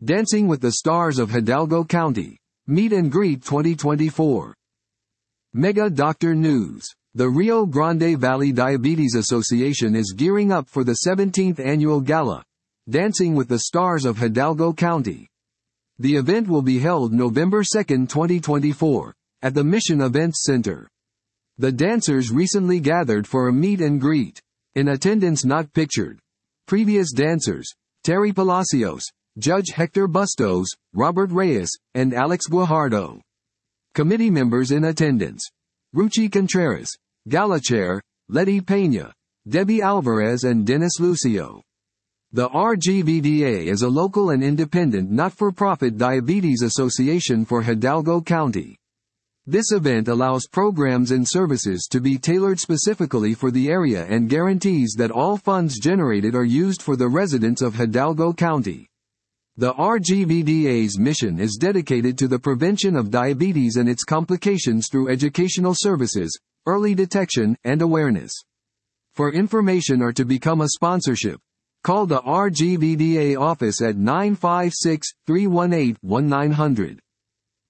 Dancing with the Stars of Hidalgo County. Meet and Greet 2024. Mega Doctor News. The Rio Grande Valley Diabetes Association is gearing up for the 17th annual gala, Dancing with the Stars of Hidalgo County. The event will be held November 2, 2024, at the Mission Events Center. The dancers recently gathered for a meet and greet. In attendance not pictured. Previous dancers, Terry Palacios, Judge Hector Bustos, Robert Reyes, and Alex Guajardo. Committee members in attendance: Ruchi Contreras, Gala Chair, Letty Peña, Debbie Alvarez and Dennis Lucio. The RGVDA is a local and independent not-for-profit diabetes association for Hidalgo County. This event allows programs and services to be tailored specifically for the area and guarantees that all funds generated are used for the residents of Hidalgo County. The RGVDA's mission is dedicated to the prevention of diabetes and its complications through educational services, early detection, and awareness. For information or to become a sponsorship, call the RGVDA office at 956-318-1900.